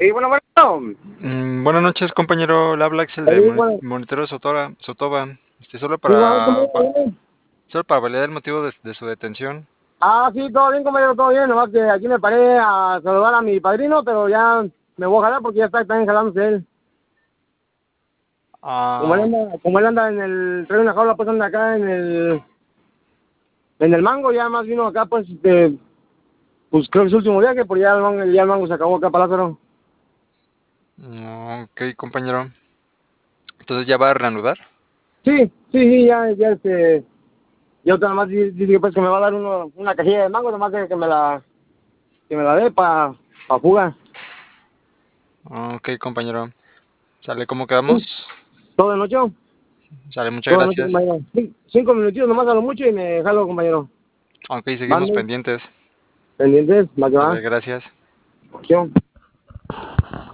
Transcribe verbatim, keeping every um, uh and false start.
Sí, bueno, bueno. Mm, buenas noches, compañero. Le habla Axel Sí, de Moni- bueno. Monitero Sotora, Sotoba. Este, solo Igual, para, va- compañero. solo para validar el motivo de, de su detención. Ah, sí, todo bien, compañero, todo bien. Nomás que aquí me paré a saludar a mi padrino, pero ya me voy a jalar porque ya está también jalándose él. Como él Ah, anda, como él anda en el, trae una jaula, pues anda acá en el, en el mango, ya más vino acá, pues, de, pues creo que es su último día, que por ya el mango, ya el mango se acabó acá para Lázaro. mm, ok, compañero. Entonces ya va a reanudar. Sí, sí, sí, ya, ya, este, yo nada más di- dice que pues que me va a dar uno, una cajilla de mango, nomás que, que me la, que me la dé para pa pa fuga. Ok, compañero. Sale, ¿cómo Sí, quedamos? todo de noche. Sale, muchas Toda la noche, gracias. compañero. Cin- Cinco minutitos nomás a lo mucho y me jalo, compañero. Ok, seguimos Mande, pendientes. pendientes, más que Sale, va. gracias. Acción.